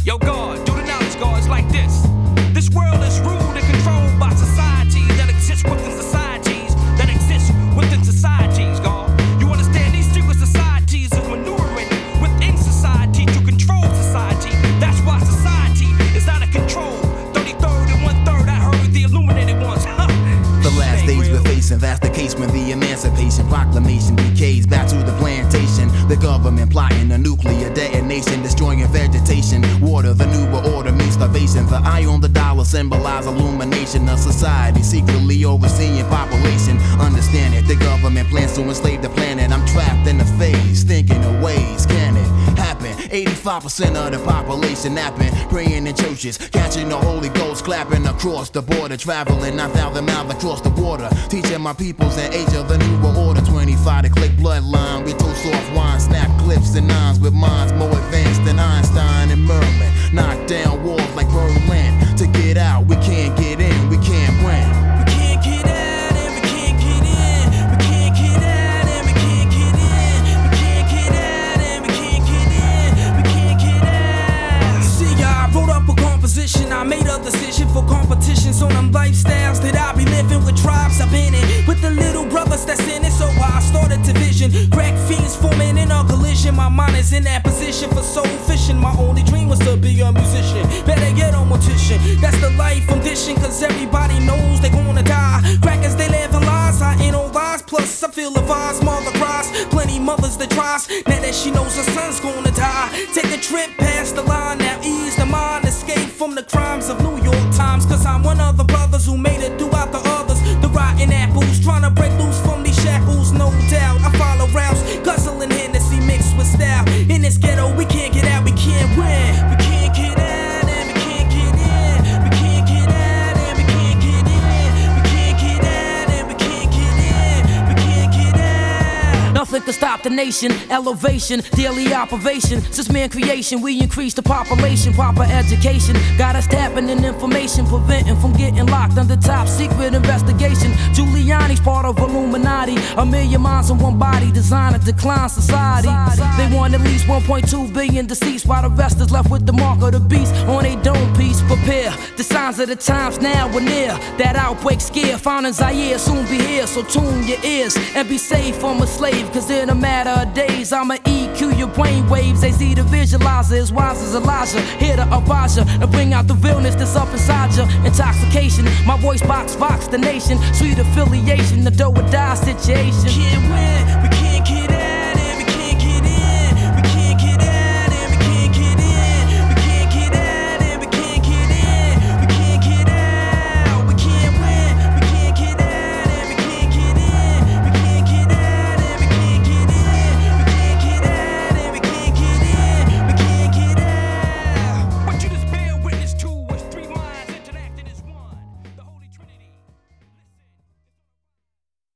Yo, God, do the knowledge, God, it's like this. This world is ruled and controlled by societies that exist within societies that exist within societies, God. You understand these secret societies is maneuvering within society to control society. That's why society is out of control. 33rd and 1/3, I heard the illuminated ones. The last days we're facing, that's the case when the Emancipation Proclamation decays. Back to the plantation, the government plotting a nuclear detonation, destroying vegetation. Water, the new order means starvation. The eye on the dollar symbolize illumination of society, secretly overseeing population. Understand it, the government plans to enslave the planet. I'm trapped in the phase, thinking of ways, can it happen? 85% of the population napping, praying in churches, catching the Holy Ghost, clapping across the border, traveling 9,000 miles across the water, teaching my peoples the age of the new order. 25 to click bloodline, we toast soft wine, snap clips and nines with minds more advanced than Einstein and Merlin. Knock down walls like Berlin. To get out, we can't get in, we can't win. We can't get out and we can't get in. We can't get out and we can't get in. We can't get out and we can't get in. We can't get out. See, I wrote up a composition. I made a decision for competitions on them lifestyles that I be living with tribes. I've been in with the little brothers that's in it. So I started to vision crack fiends forming in a collision. My mind is in that position for soul fishing. My only dream was to be a musician. Better get on mortician. That's the life condition, cause everybody knows they gonna die. Crackers, they live in lies, I ain't no lies. Plus, I feel the vibes, mother cries. Plenty mothers that tries, now that she knows her son's gonna die. Take a trip past the line, now ease the mind. Escape from the crimes of New York Times. Cause I'm one of the brothers who made it throughout the others. The rotten apples, trying to break loose from these shackles, no doubt. I follow routes, guzzling Hennessy mixed with style. In this ghetto, we can't get out, we can't win. We can't get out and we can't get in. We can't get out and we can't get in. We can't get out and we can't get in. We can't get out. Nothing can stop the nation, elevation, daily operation. Since man creation, we increase the population. Proper education got us tapping in information, preventing from getting locked under top secret investigation. Giuliani's part of Illuminati. A million minds in one body, designed to decline society. They want at least 1.2 billion deceased, while the rest is left with the mark of the beast on a dome piece. Prepare, the signs of the times now are near. That outbreak scare, found in Zaire soon be here. So tune your ears and be safe from a slave. Cause in a matter of days, I'ma EQ your brain waves. AZ the visualizer, as wise as Elijah. Here to Abaja and bring out the realness that's up inside ya. Intoxication, my voice box the nation. Sweet affiliation, the do or die situation. Can't win.